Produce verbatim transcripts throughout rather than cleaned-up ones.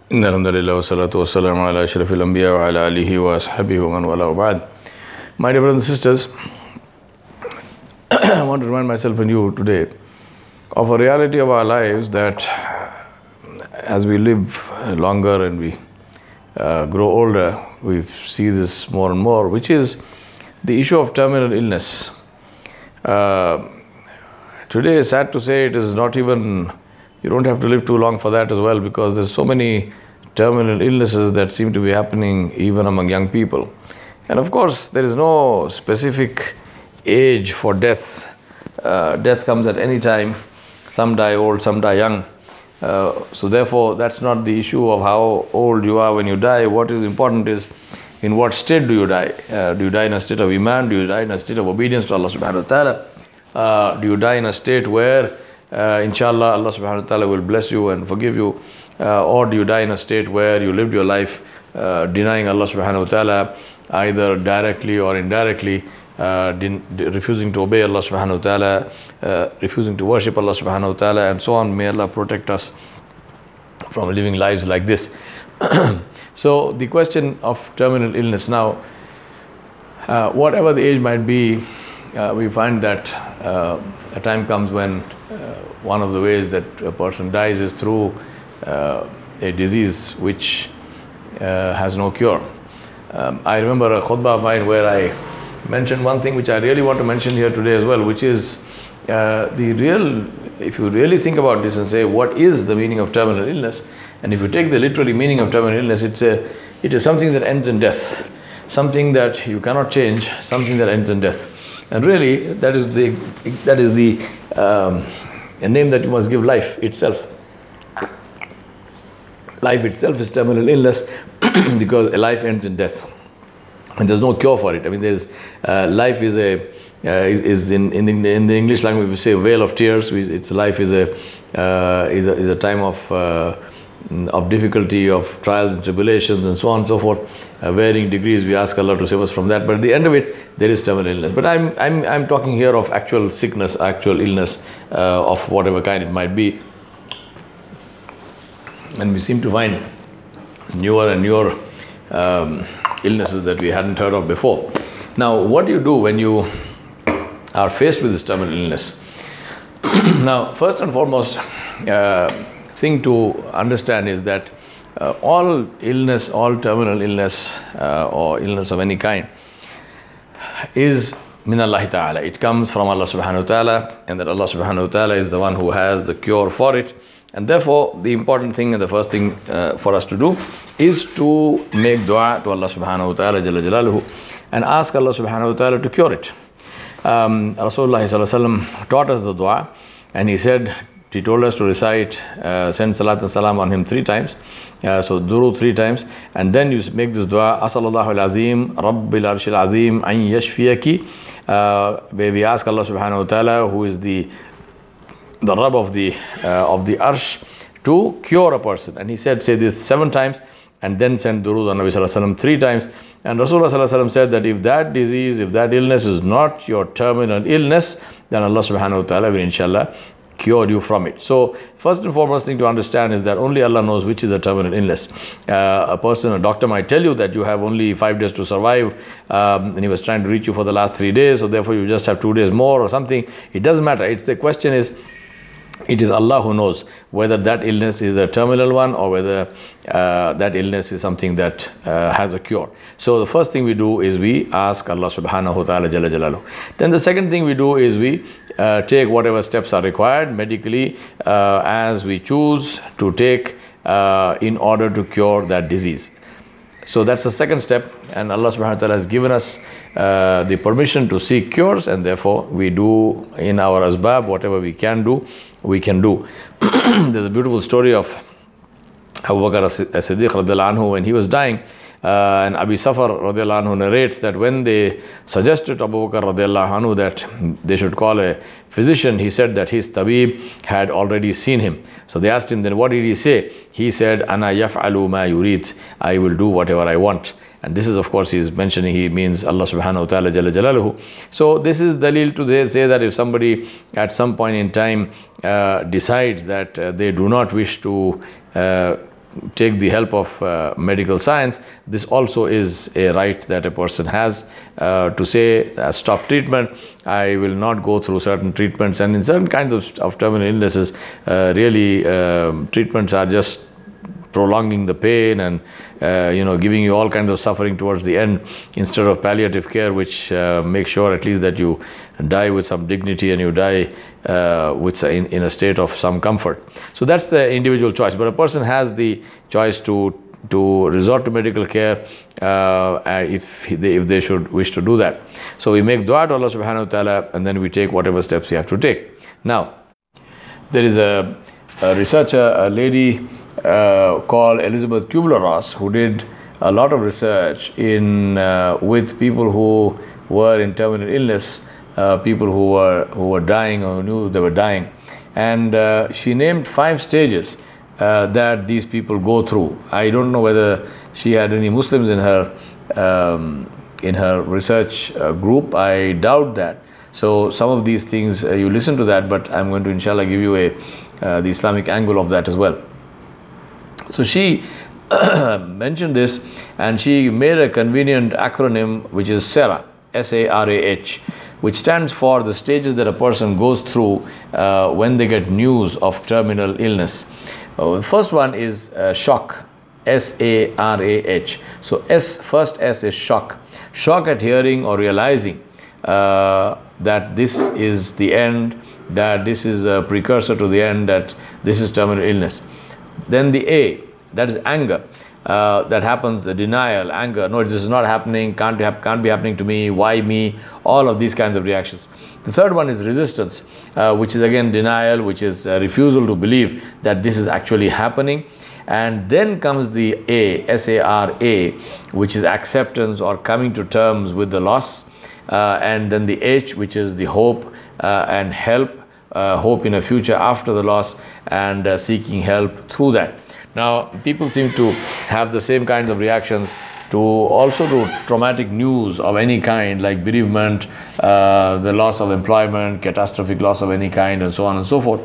إن الحمد لله والصلاة والسلام على أشرف الأنبياء وعلى آله وأصحابه ومن والاه وبعد. My dear brothers and sisters, I want to remind myself and you today of a reality of our lives that as we live longer and we uh, grow older, we see this more and more, which is the issue of terminal illness. Uh, today, sad to say, it is not even, you don't have to live too long for that as well, because there's so many terminal illnesses that seem to be happening even among young people. And of course, there is no specific age for death. Uh, death comes at any time. Some die old, some die young. Uh, so therefore, that's not the issue of how old you are when you die. What is important is in what state do you die? Uh, do you die in a state of Iman? Do you die in a state of obedience to Allah subhanahu wa ta'ala? Uh, do you die in a state where uh, inshallah Allah subhanahu wa ta'ala will bless you and forgive you? Uh, or do you die in a state where you lived your life uh, denying Allah subhanahu wa ta'ala, either directly or indirectly, uh, din- refusing to obey Allah subhanahu wa ta'ala, uh, refusing to worship Allah subhanahu wa ta'ala, and so on. May Allah protect us from living lives like this. So the question of terminal illness now, uh, whatever the age might be, uh, we find that uh, a time comes when uh, one of the ways that a person dies is through uh, a disease which uh, has no cure. Um, I remember a khutbah of mine where I mentioned one thing which I really want to mention here today as well, which is uh, the real, if you really think about this and say, what is the meaning of terminal illness? And if you take the literally meaning of terminal illness, it's a, it is something that ends in death, something that you cannot change, something that ends in death. And really, that is the, that is the um, a name that you must give life itself. Life itself is terminal illness because life ends in death, and there's no cure for it. I mean, there's uh, life is a uh, is, is in in the, in the English language we say a vale of tears. We, it's life is a uh, is a is a time of uh, of difficulty, of trials and tribulations, and so on and so forth. Uh, varying degrees, we ask Allah to save us from that. But at the end of it, there is terminal illness. But I'm I'm I'm talking here of actual sickness, actual illness uh, of whatever kind it might be. And we seem to find newer and newer um, illnesses that we hadn't heard of before. Now, what do you do when you are faced with this terminal illness? Now, first and foremost, uh, thing to understand is that uh, all illness, all terminal illness uh, or illness of any kind is min Allah ta'ala. It comes from Allah subhanahu wa ta'ala, and that Allah subhanahu wa ta'ala is the one who has the cure for it. And therefore, the important thing and the first thing uh, for us to do is to make dua to Allah subhanahu wa ta'ala jalla jalaluhu and ask Allah subhanahu wa ta'ala to cure it. Um, Rasulullah sallallahu alaihi wasallam taught us the dua, and he said, he told us to recite, uh, send salat and salam on him three times, uh, so durood three times, and then you make this dua, Asallallahu al-azim, Rabbil arshil azim, an yashfiyaki, uh, where we ask Allah subhanahu wa ta'ala, who is the the Rabb of the uh, of the Arsh, to cure a person. And he said, say this seven times, and then send durood on Nabi sallallahu alaihi wasallam three times. And Rasulullah sallallahu alaihi wasallam said that if that disease, if that illness is not your terminal illness, then Allah subhanahu wa ta'ala will inshallah cure you from it. So first and foremost thing to understand is that only Allah knows which is a terminal illness. Uh, a person, a doctor might tell you that you have only five days to survive, um, and he was trying to reach you for the last three days, so therefore you just have two days more or something. It doesn't matter. It's the question is, it is Allah who knows whether that illness is a terminal one or whether uh, that illness is something that uh, has a cure. So the first thing we do is we ask Allah subhanahu wa ta'ala jalla jalaluhu. Then the second thing we do is we uh, take whatever steps are required medically uh, as we choose to take uh, in order to cure that disease. So that's the second step, and Allah subhanahu wa ta'ala has given us uh, the permission to seek cures, and therefore we do in our asbab whatever we can do, we can do. There's a beautiful story of Abu Bakr as-Siddiq radiallahu anhu when he was dying, uh, and Abi Safar radiallahu anhu narrates that when they suggested to Abu Bakr radiallahu anhu that they should call a physician, he said that his tabib had already seen him. So they asked him, then what did he say? He said, Ana yaf'alu ma yurid, I will do whatever I want. And this is, of course, he's mentioning, he means Allah subhanahu wa ta'ala jalla jalaluhu. So this is dalil to say that if somebody at some point in time uh, decides that uh, they do not wish to uh, take the help of uh, medical science, this also is a right that a person has uh, to say, uh, stop treatment, I will not go through certain treatments. And in certain kinds of, of terminal illnesses, uh, really um, treatments are just prolonging the pain and uh, you know giving you all kinds of suffering towards the end, instead of palliative care, which uh, makes sure at least that you die with some dignity and you die uh, with in, in a state of some comfort. So that's the individual choice, but a person has the choice to to resort to medical care uh, if they, if they should wish to do that. So we make dua to Allah subhanahu wa ta'ala, and then we take whatever steps we have to take. Now there is a, a researcher, a lady Uh, called Elizabeth Kubler-Ross, who did a lot of research in uh, with people who were in terminal illness, uh, people who were who were dying or knew they were dying, and uh, she named five stages uh, that these people go through. I don't know whether she had any Muslims in her um, in her research uh, group. I doubt that. So some of these things uh, you listen to that, but I'm going to inshallah give you a uh, the Islamic angle of that as well. So she mentioned this, and she made a convenient acronym, which is SARAH, S A R A H, which stands for the stages that a person goes through uh, when they get news of terminal illness. Uh, the first one is uh, shock, S A R A H. So S, first S is shock. Shock at hearing or realizing uh, that this is the end, that this is a precursor to the end, that this is terminal illness. Then the A, that is anger. Uh, that happens, the denial, anger. No, this is not happening, can't, hap- can't be happening to me, why me? All of these kinds of reactions. The third one is resistance, uh, which is again denial, which is a refusal to believe that this is actually happening. And then comes the A, S A R A, which is acceptance or coming to terms with the loss. Uh, and then the H, which is the hope uh, and help. Uh, hope in a future after the loss, and uh, seeking help through that. Now, people seem to have the same kinds of reactions to also to traumatic news of any kind, like bereavement, uh, the loss of employment, catastrophic loss of any kind, and so on and so forth.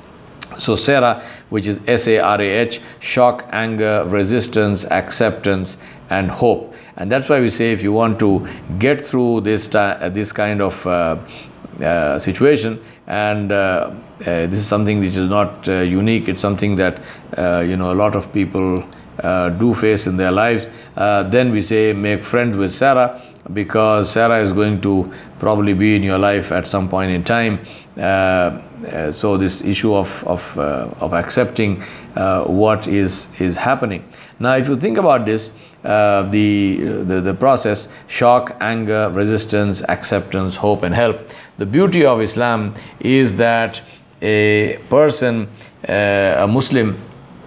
So SARAH, which is S A R A H, shock, anger, resistance, acceptance, and hope. And that's why we say, if you want to get through this uh, this kind of uh, uh, situation, and uh, uh, this is something which is not uh, unique, it's something that uh, you know a lot of people uh, do face in their lives, uh, then we say make friends with SARAH, because SARAH is going to probably be in your life at some point in time. Uh, uh, so this issue of of, uh, of accepting uh, what is is happening. Now, if you think about this, uh, the, the the process: shock, anger, resistance, acceptance, hope, and help. The beauty of Islam is that a person, uh, a Muslim,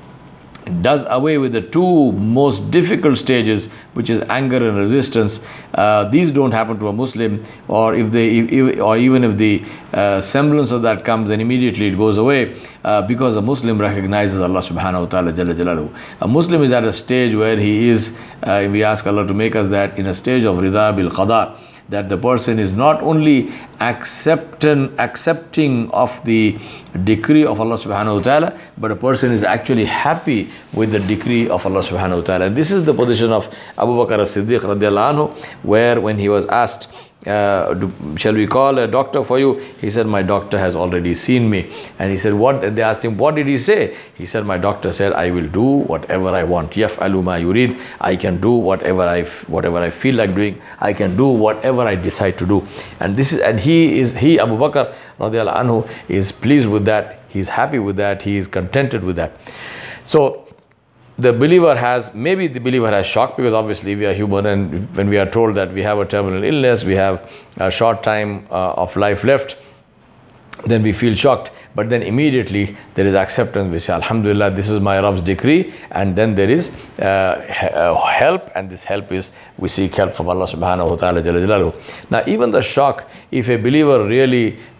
does away with the two most difficult stages, which is anger and resistance. Uh, these don't happen to a Muslim, or if they, if, or even if the uh, semblance of that comes, then immediately it goes away, uh, because a Muslim recognizes Allah subhanahu wa ta'ala jalla jalaluhu. A Muslim is at a stage where he is, uh, we ask Allah to make us that, in a stage of rida bil qada, that the person is not only accepting, accepting of the decree of Allah subhanahu wa ta'ala, but a person is actually happy with the decree of Allah subhanahu wa ta'ala. And this is the position of Abu Bakr as-Siddiq radiallahu anhu, where when he was asked, uh, do, shall we call a doctor for you? He said, my doctor has already seen me. And he said, what? And they asked him, what did he say? He said, my doctor said, I will do whatever I want. Yaf'alu ma yurid. I can do whatever I, whatever I feel like doing. I can do whatever I decide to do. And this is, and he is, he, Abu Bakr radiallahu anhu, is pleased with that. He's happy with that. He is contented with that. So the believer has, maybe the believer has shock, because obviously we are human, and when we are told that we have a terminal illness, we have a short time uh, of life left, then we feel shocked. But then immediately there is acceptance. We say, Alhamdulillah, this is my Rabb's decree. And then there is uh, help, and this help is, we seek help from Allah subhanahu wa ta'ala jalla jalaluhu. Now, even the shock, if a believer really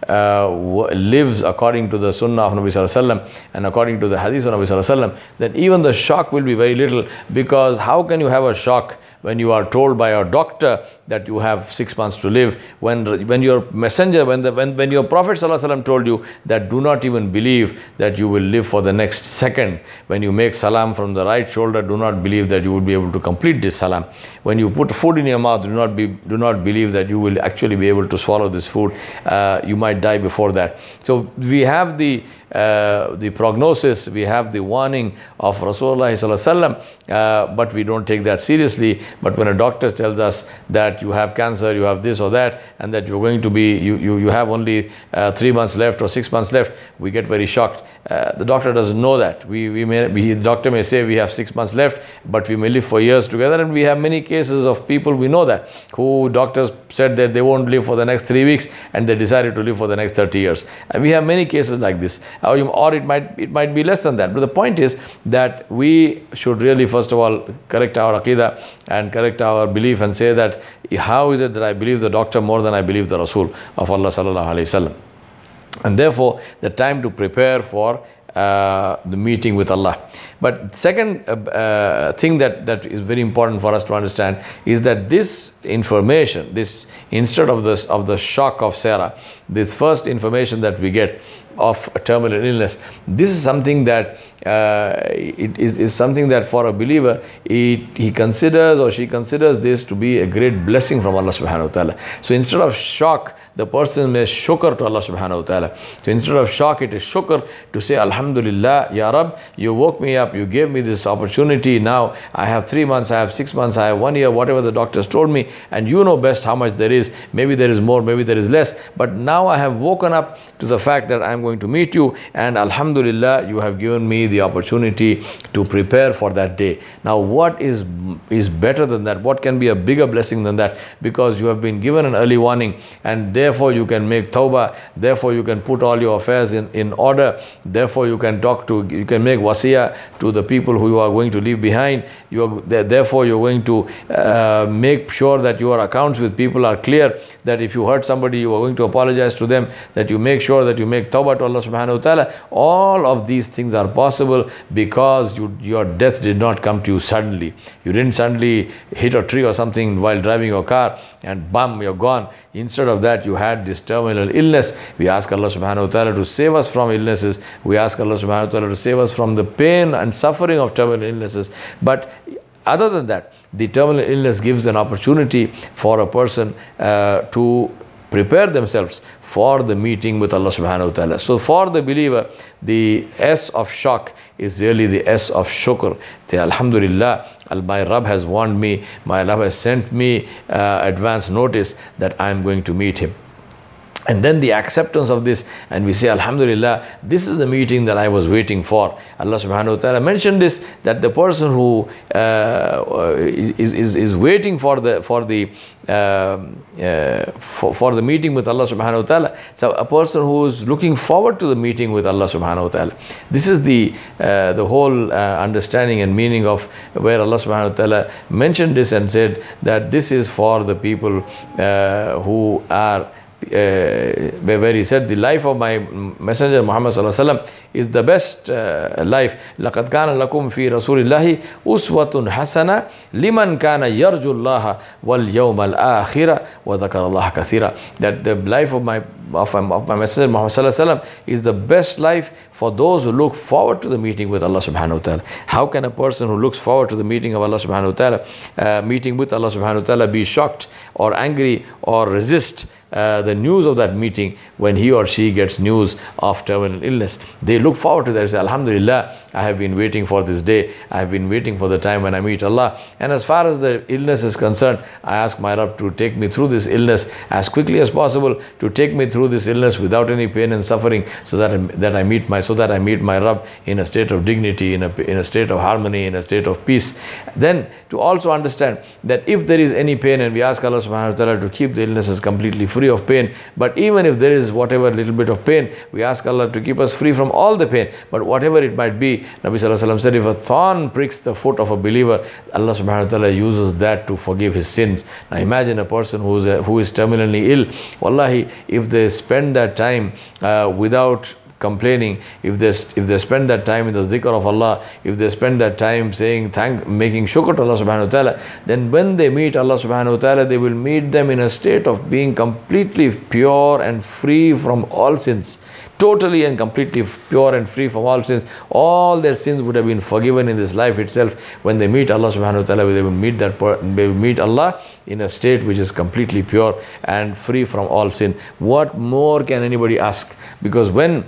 uh, w- lives according to the sunnah of Nabi Sallallahu Alaihi Wasallam and according to the hadith of Nabi Sallallahu Alaihi Wasallam, then even the shock will be very little, because how can you have a shock when you are told by your doctor that you have six months to live, when when your messenger, when the when, when your Prophet Sallallahu Alaihi Wasallam told you that do not even believe that you will live for the next second. When you make salam from the right shoulder, do not believe that you will be able to complete this salam. When you put food in your mouth, do not be do not believe that you will actually be able to swallow this food. Uh, you might die before that. So we have the uh, the prognosis, we have the warning of Rasulullah Sallallahu Alaihi Wasallam, uh, but we don't take that seriously. But when a doctor tells us that you have cancer, you have this or that, and that you're going to be, you, you, you have only uh, three months left or six months left, we get very shocked. Uh, the doctor doesn't know that. We, we may, we, the doctor may say we have six months left, but we may live for years together. And we have many cases of people, we know that, who doctors said that they won't live for the next three weeks and they decided to live for the next thirty years. And we have many cases like this. Or, you, or it might it might be less than that. But the point is that we should really, first of all, correct our aqidah and correct our belief and say that, how is it that I believe the doctor more than I believe the Rasul of Allah Sallallahu Alaihi Wasallam? And therefore, the time to prepare for uh, the meeting with Allah. But second uh, uh, thing that, that is very important for us to understand is that this information, this instead of this of the shock of Sarah, this first information that we get of a terminal illness, this is something that uh, it is, is something that for a believer, it, he considers or she considers this to be a great blessing from Allah subhanahu wa ta'ala. So instead of shock, the person may shukr to Allah subhanahu wa ta'ala. So instead of shock, it is shukr to say, Alhamdulillah, Ya Rab, you woke me up, you gave me this opportunity. Now I have three months, I have six months, I have one year, whatever the doctors told me, and you know best how much there is. Maybe there is more, maybe there is less. But now I have woken up to the fact that I am going to meet you, and Alhamdulillah, you have given me the opportunity to prepare for that day. Now what is is better than that? What can be a bigger blessing than that? Because you have been given an early warning, and therefore you can make tawbah, therefore you can put all your affairs in, in order, therefore you can talk to, you can make wasiyah to the people who you are going to leave behind. You are, therefore you're going to uh, make sure that your accounts with people are clear, that if you hurt somebody, you are going to apologize to them, that you make sure that you make tawbah to Allah subhanahu wa ta'ala. All of these things are possible because you, your death did not come to you suddenly. You didn't suddenly hit a tree or something while driving your car and bam, you're gone. Instead of that, you had this terminal illness. We ask Allah subhanahu wa ta'ala to save us from illnesses. We ask Allah subhanahu wa ta'ala to save us from the pain and suffering of terminal illnesses. But other than that, the terminal illness gives an opportunity for a person uh, to prepare themselves for the meeting with Allah subhanahu wa ta'ala. So for the believer, the S of shock is really the S of shukr. Say, Alhamdulillah, my Rabb has warned me, my Rabb has sent me uh, advance notice that I am going to meet him. And then the acceptance of this, and we say, Alhamdulillah, this is the meeting that I was waiting for. Allah subhanahu wa ta'ala mentioned this, that the person who uh, is, is, is waiting for the for the uh, uh, for, for the meeting with Allah subhanahu wa ta'ala. So a person who is looking forward to the meeting with Allah subhanahu wa ta'ala. This is the uh, the whole uh, understanding and meaning of where Allah subhanahu wa ta'ala mentioned this and said that this is for the people uh, who are Uh, where he said the life of my messenger Muhammad sallallahu alaihi wasallam is the best uh, life. لَقَدْ كَانَ لَكُمْ فِي رَسُولِ اللَّهِ أُسْوَةٌ حَسَنَةٌ لِمَنْ كَانَ يَرْجُو اللَّهَ وَالْيَوْمَ الْآخِرَ وَذَكَرَ اللَّهَ كَثِيرًا. That the life of my of, of my messenger Muhammad sallallahu alaihi wasallam is the best life for those who look forward to the meeting with Allah subhanahu wa ta'ala. How can a person who looks forward to the meeting of Allah subhanahu wa ta'ala, uh, meeting with Allah subhanahu wa ta'ala, be shocked or angry or resist Uh, the news of that meeting when he or she gets news of terminal illness? They look forward to that. Say, Alhamdulillah, I have been waiting for this day. I have been waiting for the time when I meet Allah. And as far as the illness is concerned, I ask my Rabb to take me through this illness as quickly as possible, to take me through this illness without any pain and suffering, so that I, that I meet my so that I meet my Rabb in a state of dignity, in a in a state of harmony, in a state of peace. Then to also understand that if there is any pain, and we ask Allah subhanahu wa ta'ala to keep the illnesses completely free, free of pain. But even if there is whatever little bit of pain, we ask Allah to keep us free from all the pain. But whatever it might be, Nabi Sallallahu Alaihi Wasallam said, if a thorn pricks the foot of a believer, Allah subhanahu wa ta'ala uses that to forgive his sins. Now imagine a person who is, a, who is terminally ill. Wallahi, if they spend that time uh, without complaining, if they if they spend that time in the zikr of Allah, if they spend that time saying thank, making shukr to Allah subhanahu wa ta'ala, then when they meet Allah subhanahu wa ta'ala, they will meet them in a state of being completely pure and free from all sins. Totally and completely pure and free from all sins. All their sins would have been forgiven in this life itself. When they meet Allah subhanahu wa ta'ala, they will meet that they will meet Allah in a state which is completely pure and free from all sin. What more can anybody ask? Because when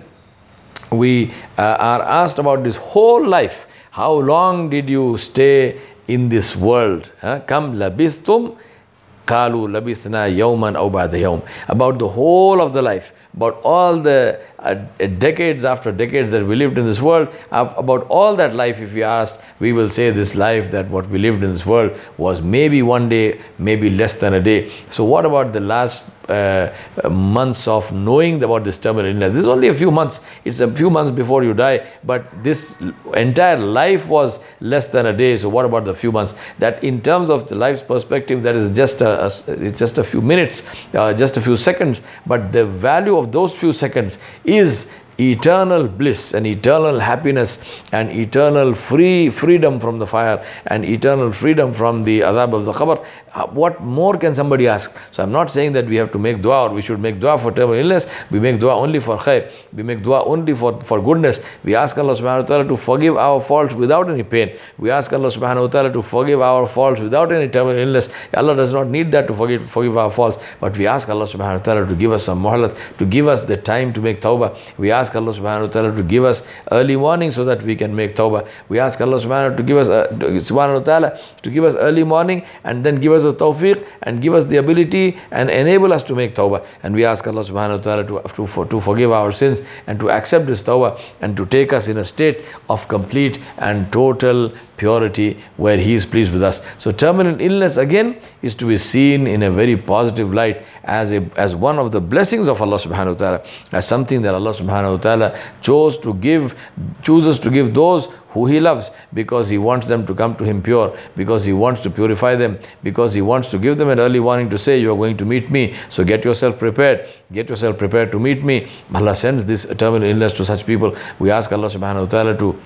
we uh, are asked about this whole life, how long did you stay in this world? Kam labistum qalu labithna yawman aw ba'da yawm. About the whole of the life, about all the uh, decades after decades that we lived in this world, uh, about all that life, if we asked, we will say this life, that what we lived in this world was maybe one day, maybe less than a day. So what about the last uh, months of knowing about this terminal illness? This is only a few months. It's a few months before you die, but this entire life was less than a day. So what about the few months? That in terms of the life's perspective, that is just a, a it's just a few minutes, uh, just a few seconds, but the value of those few seconds is eternal bliss and eternal happiness and eternal free freedom from the fire and eternal freedom from the adhab of the qabr. What more can somebody ask? So I'm not saying that we have to make dua, or we should make dua for terminal illness. We make dua only for khair. We make dua only for, for goodness. We ask Allah subhanahu wa ta'ala to forgive our faults without any pain. We ask Allah subhanahu wa ta'ala to forgive our faults without any terminal illness. Allah does not need that to forgive, forgive our faults. But we ask Allah subhanahu wa ta'ala to give us some muhallat, to give us the time to make tawbah. We ask Allah subhanahu wa ta'ala to give us early morning so that we can make tawbah. We ask Allah subhanahu wa ta'ala to give us uh, subhanahu wa ta'ala to give us early morning and then give us a tawfiq and give us the ability and enable us to make tawbah. And we ask Allah subhanahu wa ta'ala to, to, for, to forgive our sins and to accept this tawbah and to take us in a state of complete and total purity where He is pleased with us. So terminal illness again is to be seen in a very positive light as a as one of the blessings of Allah subhanahu wa ta'ala, as something that Allah subhanahu wa ta'ala chose to give, chooses to give those who He loves, because He wants them to come to Him pure, because He wants to purify them, because He wants to give them an early warning to say, you are going to meet me, so get yourself prepared, get yourself prepared to meet me. Allah sends this terminal illness to such people. We ask Allah subhanahu wa ta'ala to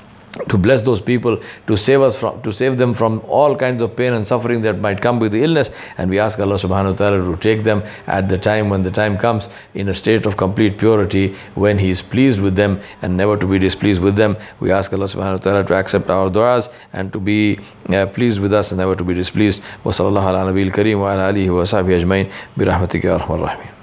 to bless those people, to save us from, to save them from all kinds of pain and suffering that might come with the illness. And we ask Allah subhanahu wa ta'ala to take them at the time when the time comes in a state of complete purity, when He is pleased with them and never to be displeased with them. We ask Allah subhanahu wa ta'ala to accept our du'as and to be uh, pleased with us and never to be displeased. Wa sallallahu ala nabiyil kareem wa ala alihi wa sahbihi ajmain bi rahmatika ya arhamar rahimin.